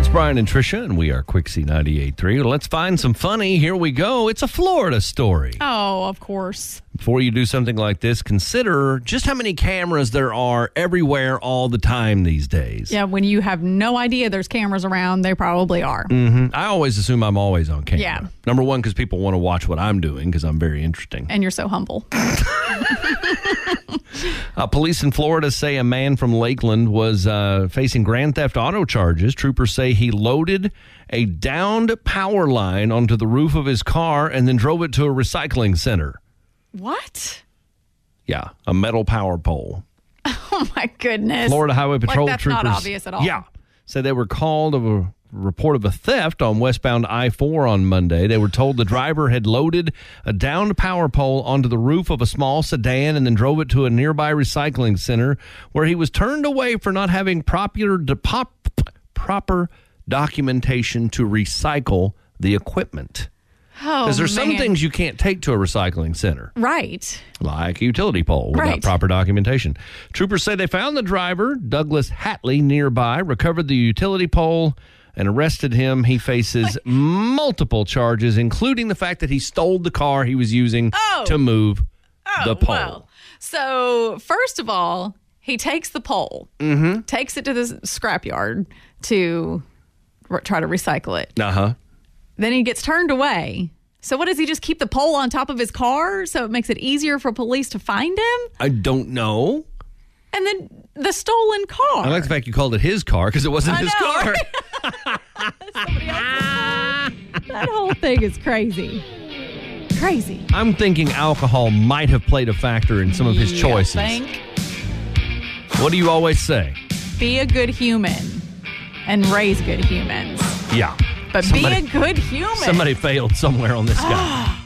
Brian and Tricia, and we are Quixie 98.3. Let's find some funny. Here we go. It's a Florida story. Oh, of course. Before you do something like this, consider just how many cameras there are everywhere all the time these days. Yeah, when you have no idea there's cameras around, they probably are. I always assume I'm always on camera. Yeah. Number one, because people want to watch what I'm doing because I'm very interesting. And you're so humble. Police in Florida say a man from Lakeland was facing grand theft auto charges. Troopers say he loaded a downed power line onto the roof of his car and then drove it to a recycling center. What? Yeah, a metal power pole. Oh, my goodness. Florida Highway Patrol that's troopers. not obvious at all. Yeah. Said they were called of a report of a theft on westbound I-4 on Monday. They were told the driver had loaded a downed power pole onto the roof of a small sedan and then drove it to a nearby recycling center where he was turned away for not having proper documentation to recycle the equipment. Oh, Because there's some man. things you can't take to a recycling center. Right. Like a utility pole without Right. proper documentation. Troopers say they found the driver, Douglas Hatley, nearby, recovered the utility pole, and arrested him. He faces multiple charges, including the fact that he stole the car he was using to move the pole. Well. So, first of all, he takes the pole, takes it to the scrapyard to try to recycle it. Uh-huh. Then he gets turned away. So what, does he just keep the pole on top of his car so it makes it easier for police to find him? I don't know. And then the stolen car. I like the fact you called it his car because it wasn't I his know, car. Somebody else's car. That whole thing is crazy. Crazy. I'm thinking alcohol might have played a factor in some of his choices. Think? What do you always say? Be a good human and raise good humans. Yeah. But be a good human. Somebody failed somewhere on this guy.